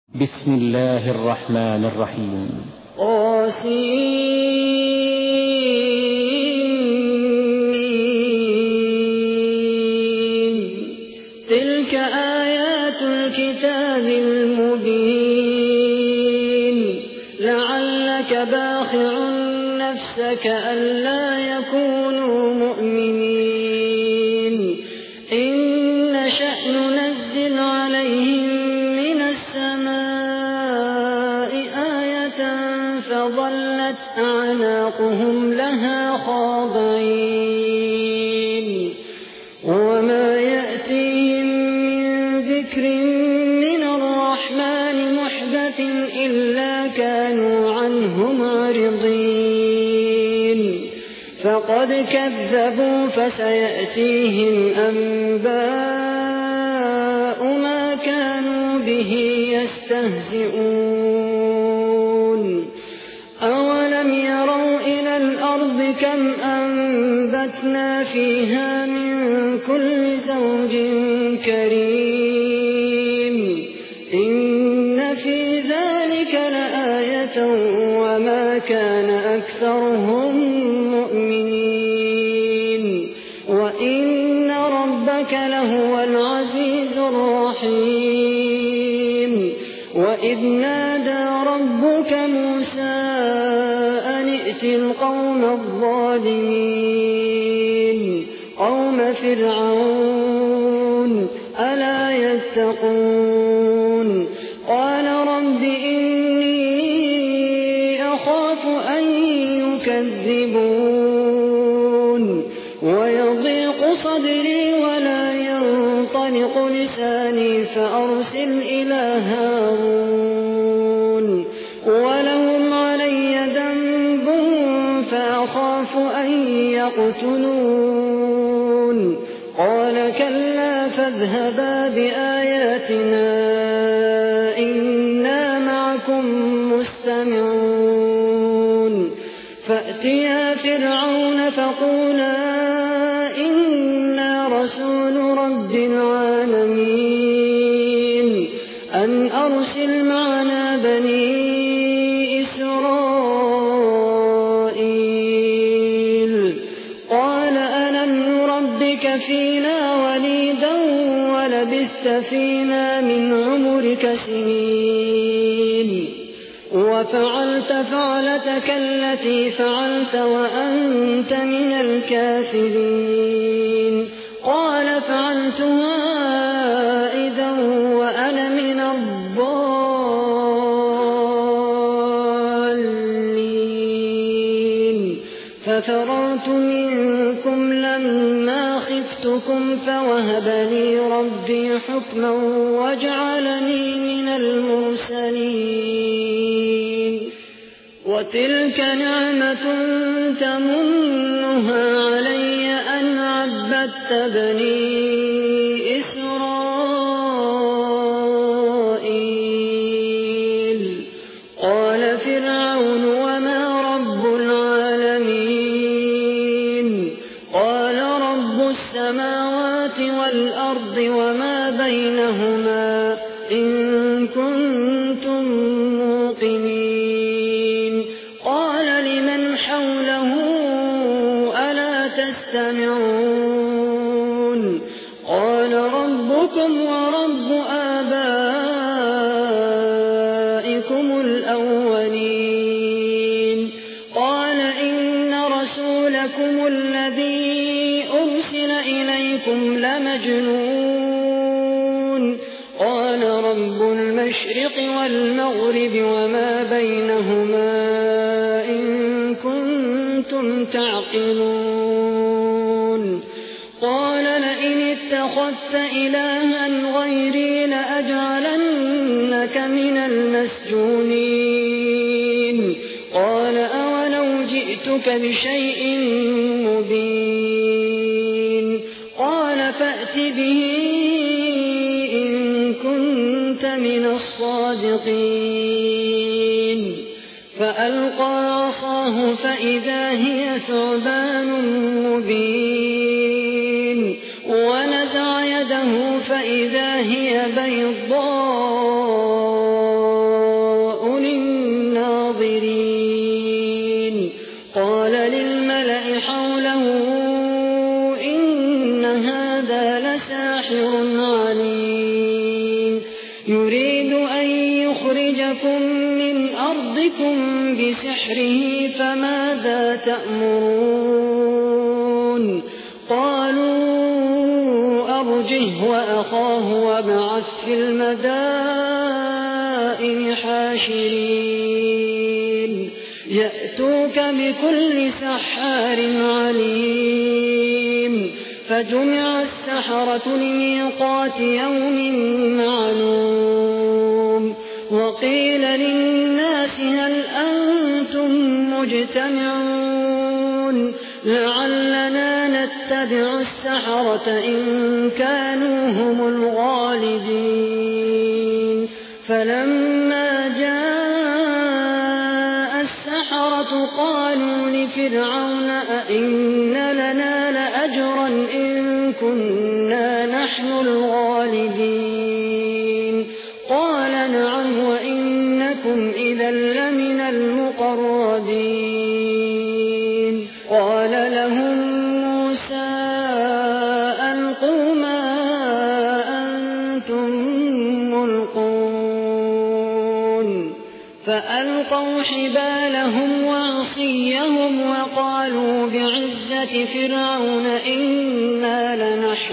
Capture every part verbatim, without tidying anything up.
بسم الله الرحمن الرحيم. طاسين تلك آيات الكتاب المبين لعلك باخع نفسك ألا يكونوا مؤمنين إن نشأ ننزل عليهم من السماء آية فظلت أعناقهم لها خاضعين وما يأتيهم من ذكر من الرحمن محدث إلا كانوا عنه معرضين فقد كذبوا فسيأتيهم أنباء ما كانوا به يستهزئون أولم يروا إلى الأرض كم أنبتنا فيها من كل زوج كريم إن في ذلك لآية وما كان أكثرهم مؤمنين وإن ربك لهو العزيز الرحيم وإذ نادى ربك موسى أن ائت القوم الظالمين قوم فرعون ألا يتقون قال رب إني أخاف أن يكذبون ويضيق صدري ولا ينطلق لساني فأرسل إلى هارون ولهم علي ذنب فأخاف أن يقتلون قال كلا فاذهبا بآياتنا إنا معكم مستمعون فأتيا فرعون فقولا إنا رسول رب العالمين أن أرسل معنا بني إسرائيل قال ألم نربك فينا وليدا ولبثت فينا من عمرك سنين وفعلت فعلتك التي فعلت وأنت من الكافرين قال فعلتها إذا وأنا من الضالين ففررت منكم لما خفتكم فوهب لي ربي حكما وجعلني من المرسلين وتلك نعمة تمنها علي أن عبدت بني إسرائيل قال فرعون وما رب العالمين قال رب السماوات والأرض وما بينهما إن كنتم موقنين قال لمن حوله ألا تستمعون قال ربكم ورب آبائكم الأولين قال إن رسولكم الذي أرسل إليكم لمجنون قال رب المشرق والمغرب وما بينهما إن كنتم تعقلون قال لئن اتخذت إلها غيري لأجعلنك من المسجونين قال أولو جئتك بشيء مبين قال فأت به إن كنت من الصادقين فألقى عصاه فإذا هي ثعبان مبين ونزع يده فإذا هي بيضاء يريد أن يخرجكم من أرضكم بسحره فماذا تأمرون قالوا أرجه وأخاه وابعث في المدائن حاشرين يأتوك بكل سحار عليم فجمع السحرة لميقات يوم معلوم وقيل للناس هل أنتم مجتمعون لعلنا نتبع السحرة إن كانوا هم الغالبين فلما جاء السحرة قالوا لفرعون أئن لنا لأجرا إن كنا نحن الغالبين قال نعم وإنكم إذا لمن المقربين قال لهم موسى ألقوا ما أنتم ملقون فألقوا حبالهم وعصيهم وقالوا بعزة فرعون إنا لنحن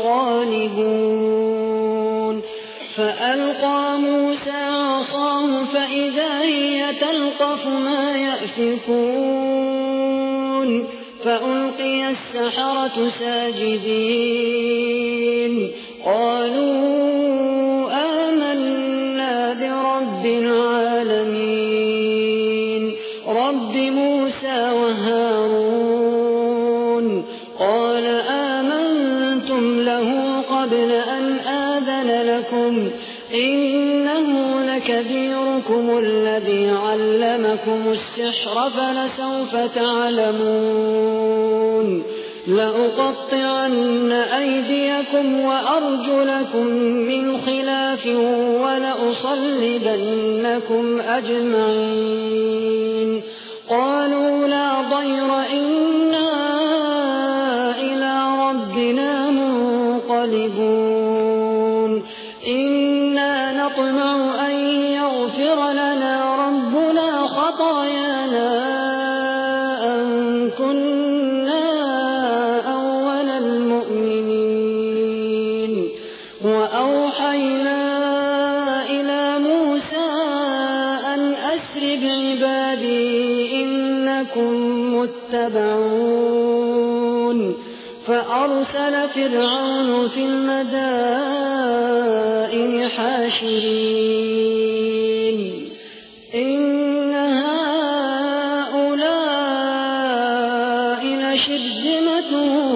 الغالبون فألقى موسى عصاه فإذا هي تلقف ما يأفكون فألقي السحرة ساجدين قالوا آمنا برب العالمين رب موسى وهارون قال آمنتم له قبل أن آذن لكم إنه لكبيركم الذي علمكم السحر فلسوف تعلمون لأقطعن أيديكم وأرجلكم من خلاف ولأصلبنكم أجمعين قالوا لا ضير إنا إلى ربنا منقلبون إنا نطمع أن يغفر لنا ربنا خطايانا أن كنا أول المؤمنين وأوحينا إلى موسى أن أسر بعبادي إنكم متبعون فأرسل فرعون في المدائن حاشرين إن هؤلاء لشرذمة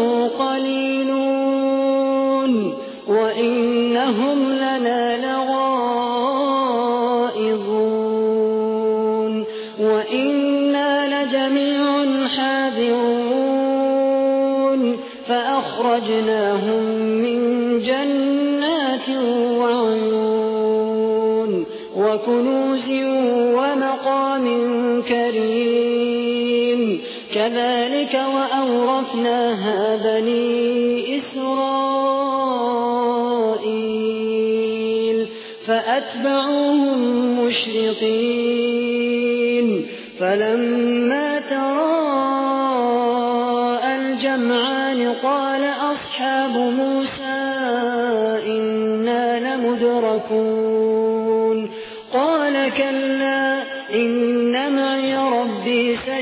قليلون وإنهم لنا لغائظون وإنا لجميع حاذرون فأخرجناهم من جنات وعيون وكنوز ومقام كريم كذلك وأورثناها بني إسرائيل فأتبعوهم مشرقين فلما تراءى الجمعان قال أصحاب موسى إنا لمدركون قال كلا إن معي ربي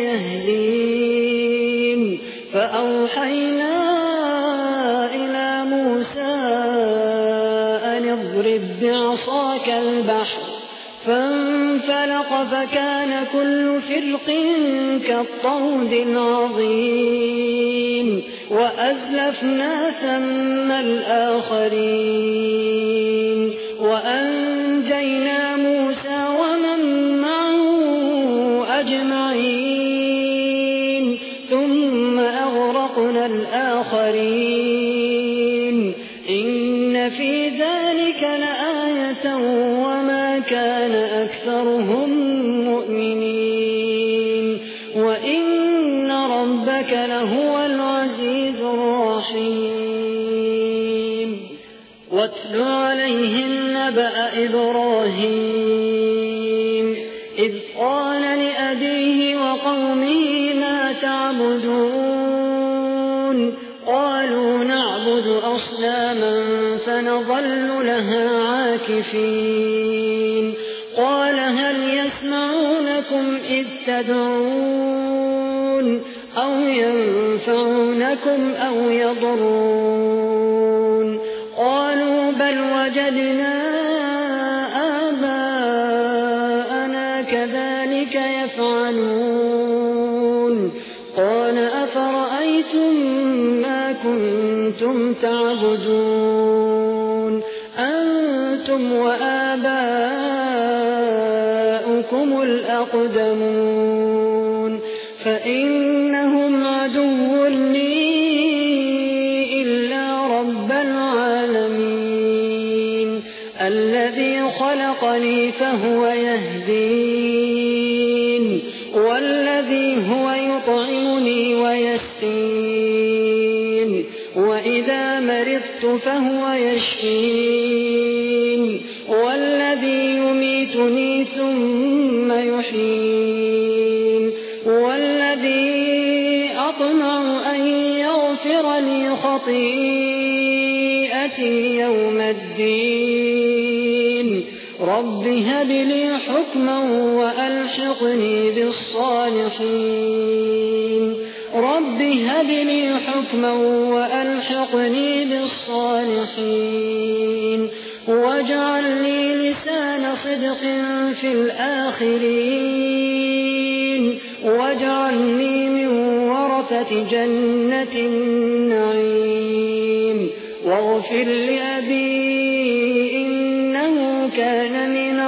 سيهدين فأوحينا إلى موسى أن اضرب بعصاك البحر فانفلق فكان كل فرق كالطود العظيم وأزلفنا ثم الآخرين وأنجينا موسى ومن معه أجمعين ثم أغرقنا الآخرين إن في ذلك لآية وما كان أكثرهم مؤمنين وإن ربك لهو العزيز الرحيم واتل عليهم نبأ إبراهيم إذ قال لأبيه وقومه ما تعبدون قالوا نعبد أصناما فنظل لها عاكفين قال هل يسمعونكم إذ تدعون أو ينفعونكم أو يضرون قالوا بل وجدنا آباءنا كذلك يفعلون قال أفرأيتم ما كنتم تعبدون أنتم وآباؤكم الأقدمون فإنهم عدو لي إلا رب العالمين الذي خلقني فهو يهدين والذي هو يطعمني ويسقين وإذا مرضت فهو يشفين والذي يميتني ثم يحيين والذي أطمع أن يغفر لي خطيئتي يوم الدين رب هب لي حكما وألحقني بالصالحين رب هب لي حكما وألحقني بالصالحين واجعل لي لسان صدق في الآخرين واجعلني من ورثة جنة النعيم واغفر لأبي إنه كان من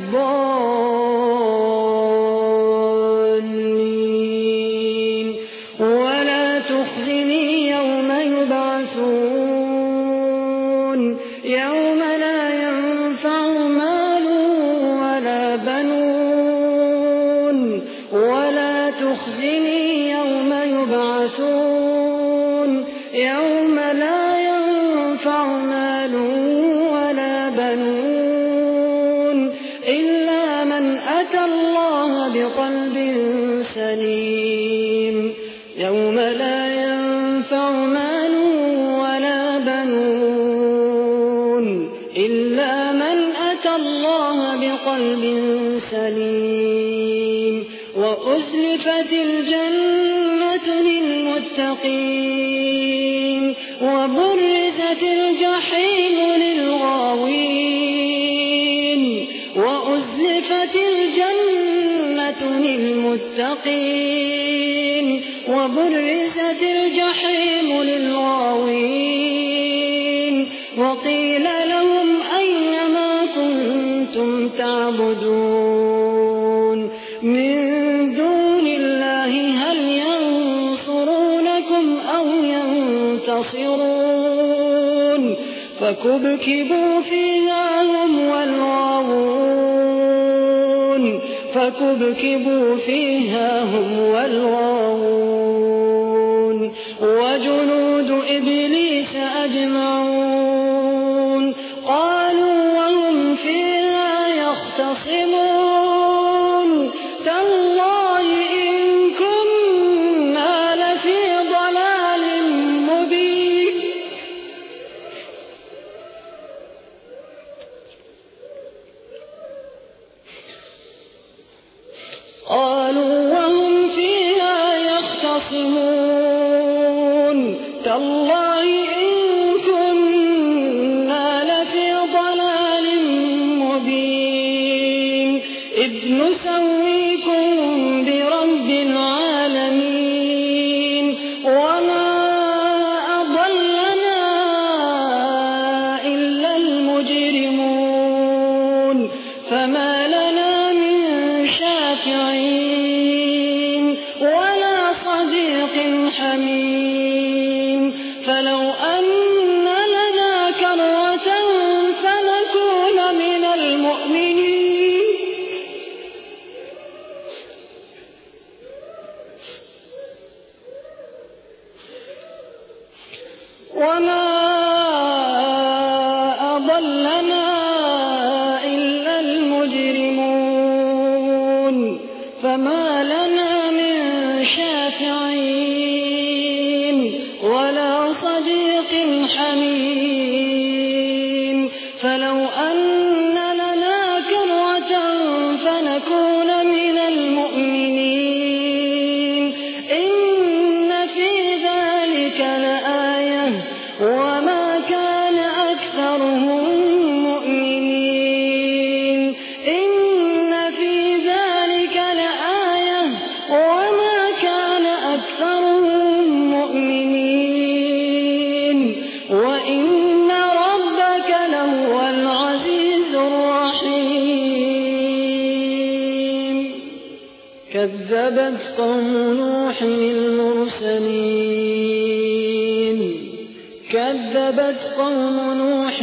الضالين ولا تخزني يوم يبعثون يوم لا ينفع مال ولا بنون ولا تخزني يوم يبعثون يوم لا ينفع مال ولا بنون إلا من أتى الله بقلب سليم يوم لا ينفع مال ولا بنون إلا من أتى الله بقلب سليم وأزلفت الجنة للمتقين وبرزت الجحيم للغاوين وأزلفت الجنة للمتقين وبرزت الجحيم للغاوين وقيل لهم أين ما كنتم تعبدون من دون الله هل ينصرونكم أو ينتصرون فكبكبوا فيها هم والغاوون فكبكبوا فيها هم والغاوون وجنود إبليس أجمعون قالوا وهم فيها يختصمون تالله إن كنا لفي ضلال مبين قالوا وهم فيها يختصمون تالله إن كنا لفي ضلال مبين إذ نسويكم برب العالمين وما أضلنا إلا المجرمون فما لنا من شافعين ولا صديق حميم فلو أن لنا كرة فنكون من المؤمنين وما أضلنا وما لنا من شافعين ولا صديق حميم فلو أن لنا كرة فنكون من المؤمنين إن في ذلك لآية وما كان أكثرهم مؤمنين إن في ذلك لآية وما كان أكثرهم مؤمنين وإن ربك لهو العزيز الرحيم كذبت قوم نوح المرسلين كذبت قوم نوح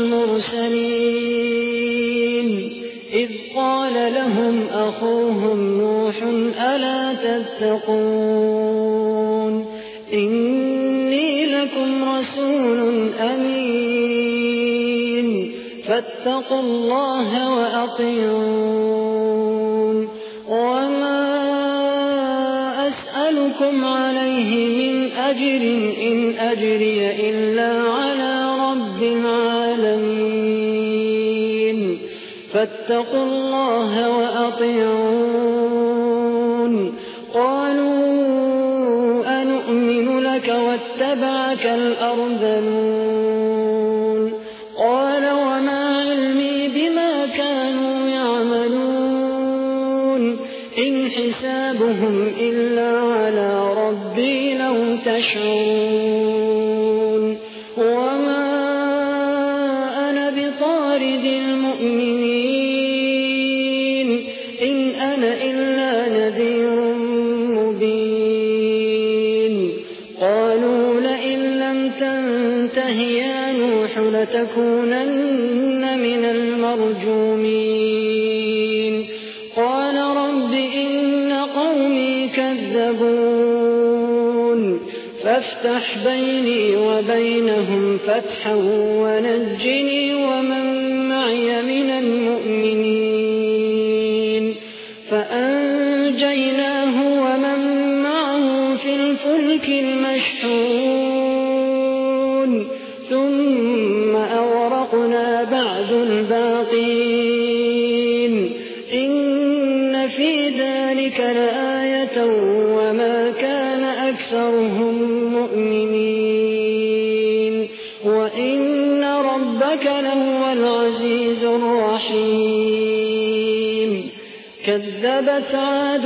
المرسلين إذ قال لهم أخوهم نوح ألا تتقون إني لكم رسول أمين فاتقوا الله وأطيعون وما أسألكم عليه من أجر إن أجري إلا على رب العالمين فاتقوا الله وأطيعون قالوا أنؤمن لك واتبعك الأرذلون قال وما علمي بما كانوا يعملون إن حسابهم إلا على ربي لو تشعرون وما أنا بطارد المؤمنين إن أنا إلا نذير مبين قالوا لئن لم تنته يا نوح لتكونن من المرجومين قال رب إن قومي كذبون فافتح بيني وبينهم فتحا ونجني ومن معي من المؤمنين فأنجيناه ومن معه في الفلك المشحون ثم أغرقنا بعد الباقين إن في ذلك لآية وما كان أكثرهم مؤمنين وإن ربك لهو العزيز الرحيم كذبت عاد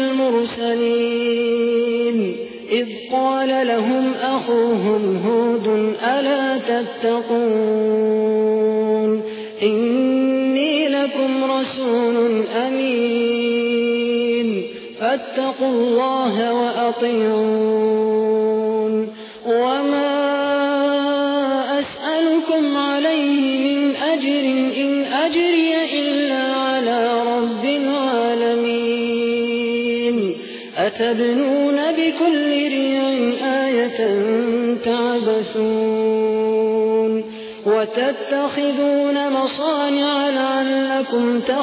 المرسلين إذ قال لهم أخوهم هود ألا تتقون إني لكم رسول أمين فاتقوا الله وأطيعون وما أسألكم عليه من أجر إن أجري إلا على رب العالمين أتبنون بكل ريع آية تعبثون وتتخذون مصانع لعلكم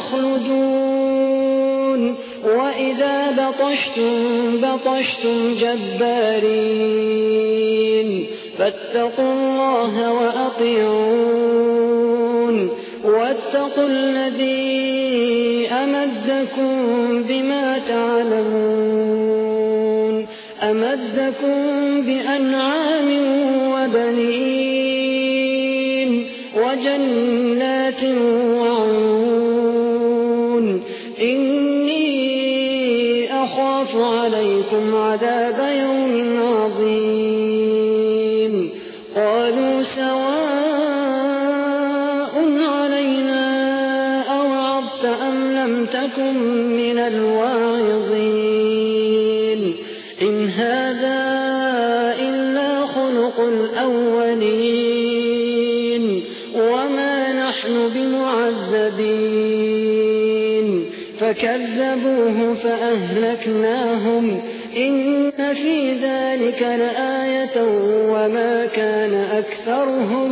تخلدون وإذا بطشتم بطشتم جبارين فاتقوا الله وأطيعون واتقوا الذي أمدكم بما تعلمون أمدكم بأنعام وبنين وجنات وعيون إني أخاف عليكم عذاب يوم عظيم قالوا سواء علينا أوعظت أم لم تكن من الواعظين إن هذا إلا خلق الأولين وما نحن بمعذبين فكذبوه فأهلكناهم إن في ذلك لآية وما كان أكثرهم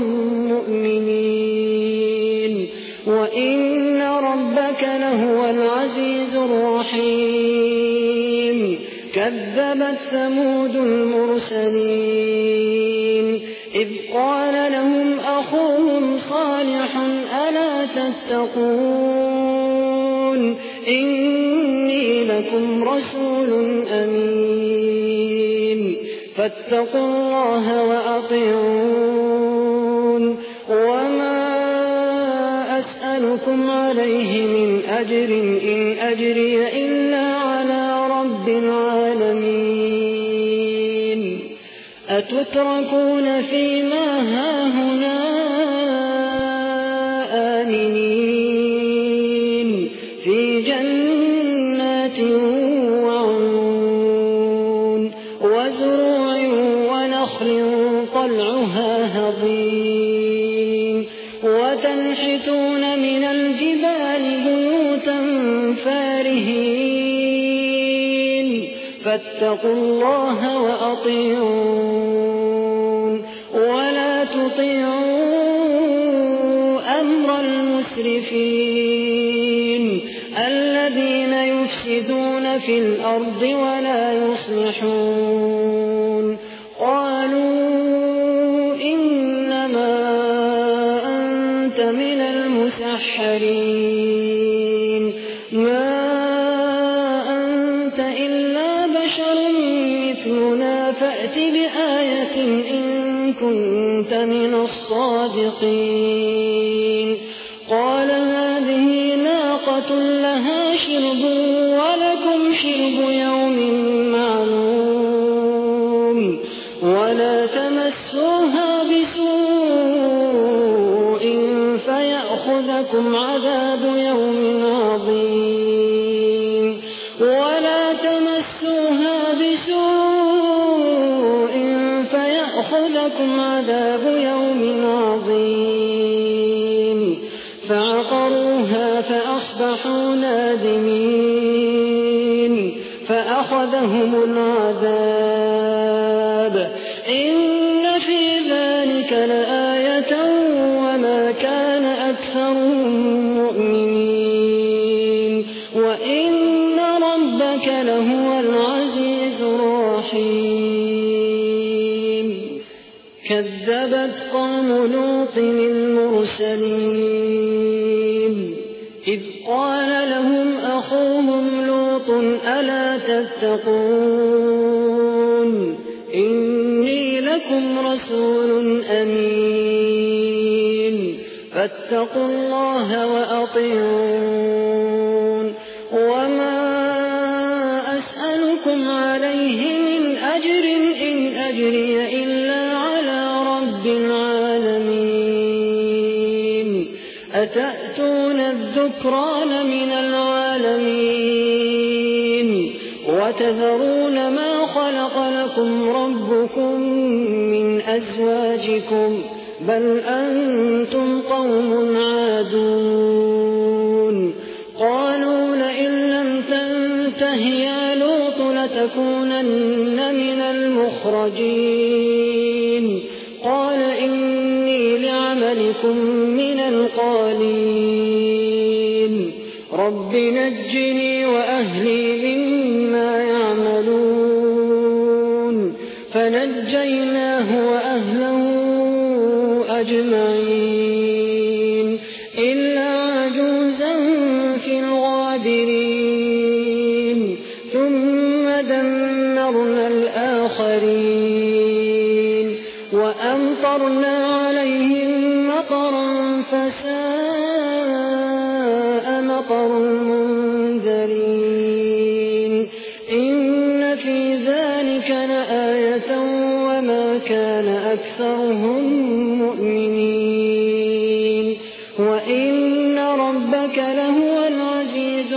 مؤمنين وإن ربك لهو العزيز الرحيم كذبت ثمود المرسلين إذ قال لهم أخوهم صالح ألا تتقون إني لكم رسول أمين فاتقوا الله وأطيعون وما أسألكم عليه من أجر إن أجري إلا على رب العالمين أتتركون فيما هاهنا آمنين في جنات وعيون وزروع ونخل طلعها هضيم وتنحتون من الجبال بيوتا فارهين فاتقوا الله وأطيعون ولا تطيعوا أمر المسرفين الذين يفسدون في الأرض ولا يصلحون قالوا إنما أنت من المسحرين ما أنت إلا بشر مثلنا فأت بآية إن كنت من الصادقين قال هذه ناقة لها شرب ولكم شرب يوم معلوم ولا تمسوها بسوء فيأخذكم عذاب يوم عظيم ولا تمسوها بسوء فيأخذكم عذاب يوم عظيم فعقروها فأصبحوا نادمين فأخذهم العذاب إن في ذلك لآية وما كان أكثرهم مؤمنين وإن ربك لهو العزيز الرحيم كذبت قوم لوط المرسلين إذ قال لهم أخوهم لوط ألا تتقون إني لكم رسول أمين فاتقوا الله وأطيعون وما أسألكم عليه من أجر إن أجري إلا على رب العالمين أتأتون الذكران من العالمين وتذرون ما خلق لكم ربكم من أزواجكم بل أنتم قوم عادون قالوا لئن لم تنته يا لوط لتكونن من المخرجين قال إني لعملكم من القالين رب نجني وأهلي مما يعملون فنجيناه وأهله أجمعين إلا عجوزا في الغابرين ثم دمرنا الآخرين وأمطرنا عليهم مطرا فساء مطر المنذرين إن في ذلك لآية وما كان أكثرهم مؤمنين وإن ربك لهو العزيز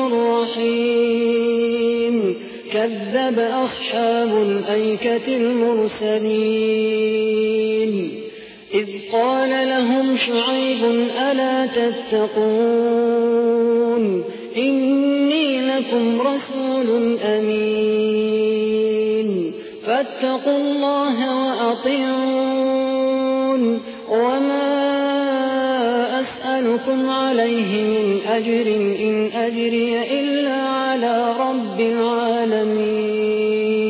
الرحيم كذب أصحاب الأيكة المرسلين إذ قال لهم شعيب ألا تتقون إني لكم رسول أمين فاتقوا الله وأطيعون وما أسألكم عليه من أجر إن أجري إلا على رب العالمين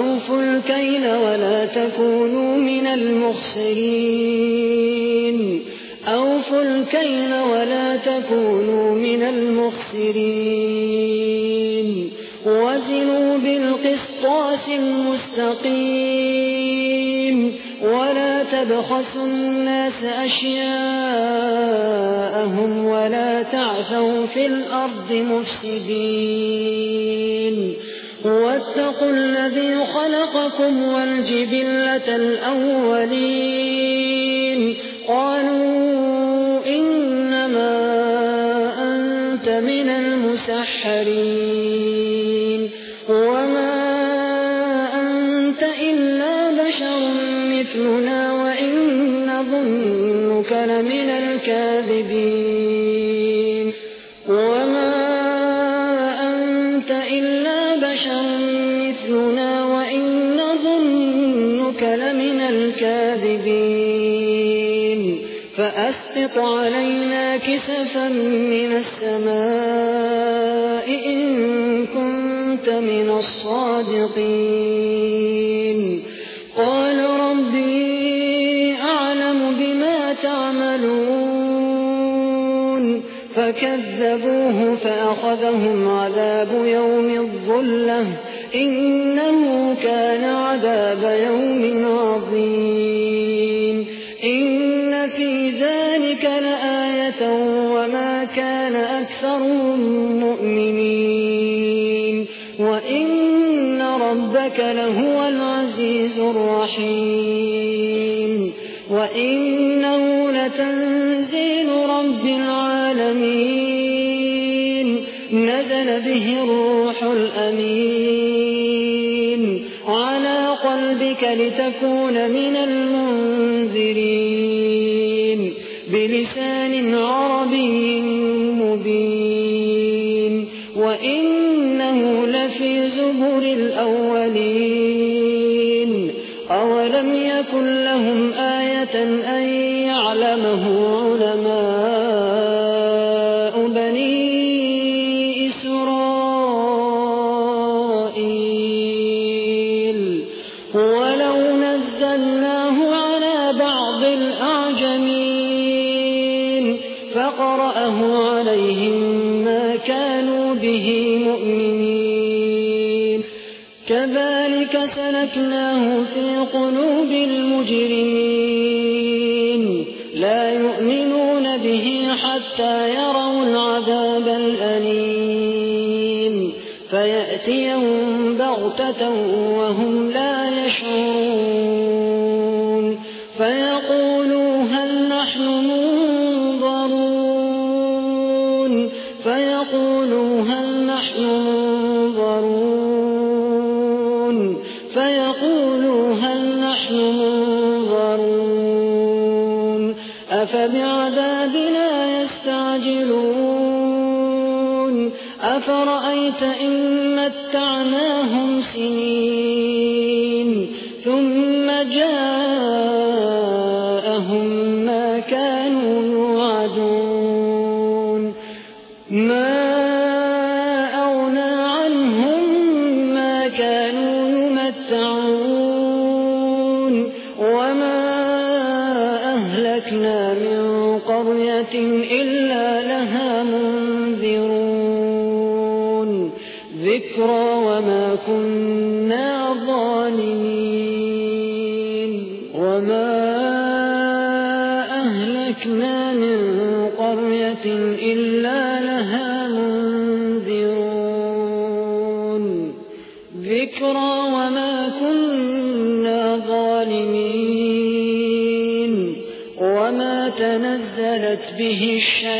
وأوفوا الكيل ولا تكونوا من المخسرين أوفوا الكيل ولا تكونوا من المخسرين وزنوا بالقسطاس المستقيم ولا تبخسوا الناس أشياءهم ولا تعثوا في الأرض مفسدين واتقوا الذي خلقكم والجبلة الأولين قالوا إنما أنت من المسحرين وما أنت إلا بشر مثلنا وإن نظنك لمن الكاذبين وما أنت إلا بشر مثلنا وإن نظنك لمن الكاذبين فأسقط علينا كسفا من السماء إن كنت من الصادقين قال ربي أعلم بما تعملون فكذبوه فأخذهم عذاب يوم الظلة إنه كان عذاب يوم عظيم إن في ذلك لآية وما كان أكثرهم مؤمنين وإن ربك لهو العزيز الرحيم وإنه لتنزيل رب العالمين نزل به الروح الأمين على قلبك لتكون من المنذرين بلسان عربي مبين وإنه لفي زبر الأولين أولم يكن لهم آية أن يعلمه علماء بني إسرائيل ولو نزلناه على بعض الأعجمين فقرأه عليهم ما كانوا به مؤمنين كذلك سلكناه في قلوب المجرمين لا يؤمنون به حتى يروا العذاب الأليم فيأتيهم بغتة وهم لا يشعرون فيقولوا هل نحن منظرون فيقولوا هل نحن منظرون فيقولوا هل نحن منظرون أفبعذابنا يستعجلون أفرأيت إن متعناهم سنين ثم جاءهم ما كانوا يوعدون ما أغنى عنهم ما كانوا يمتعون وما أهلكنا من قرية إلا لها منذرون ذكرى وما كنا ظالمين وما أهلكنا من قرية إلا لها منذرون ذكرى وما كنا ظالمين وما تنزلت به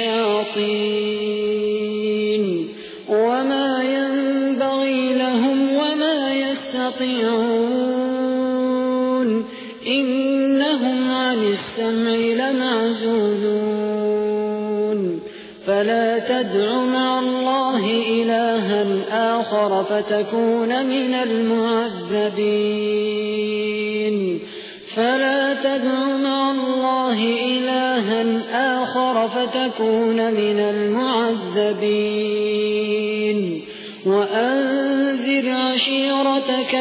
الشياطين وما ينبغي لهم وما يستطيعون إنهم عن السمع لمعزولون فلا تدع مع الله إلها آخر فتكون من المعذبين فلا تدع مع الله إلها آخر فتكون من المعذبين وأنذر وأنذر عشيرتك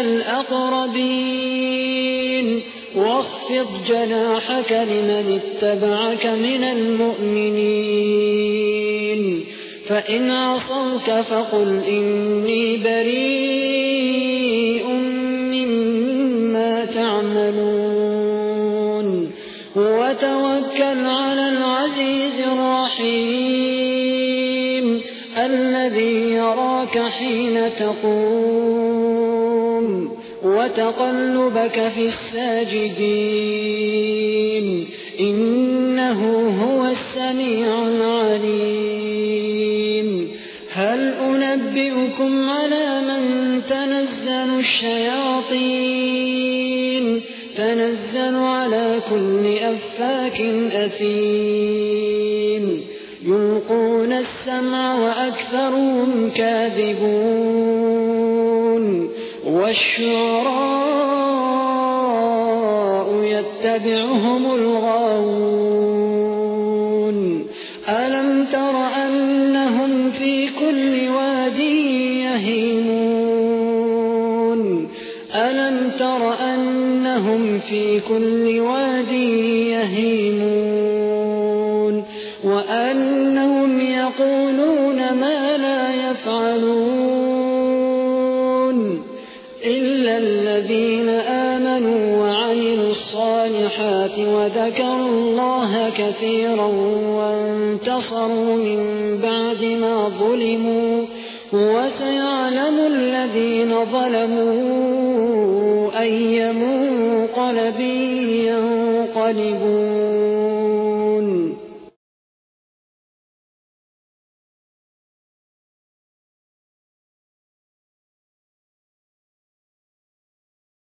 الأقربين واخفض جناحك لمن اتبعك من المؤمنين فإن عصوك فقل إني بريء مما تعملون وتوكل على العزيز الرحيم الذي يراك حين تقوم وتقلبك في الساجدين إنه هو السميع العليم هل أنبئكم على من تنزل الشياطين تنزل على كل أفاك أثيم يلقون السمع وأكثرهم كاذبون والشعراء يتبعهم الغاوون ألم تر أنهم في كل واد يهيمون ألم تر أنهم في كل واد يهيمون وأنهم يقولون ما لا يفعلون إلا الذين آمنوا وعملوا الصالحات وذكروا الله كثيرا وانتصروا من بعد ما ظلموا وسيعلم الذين ظلموا أي منقلب ينقلبون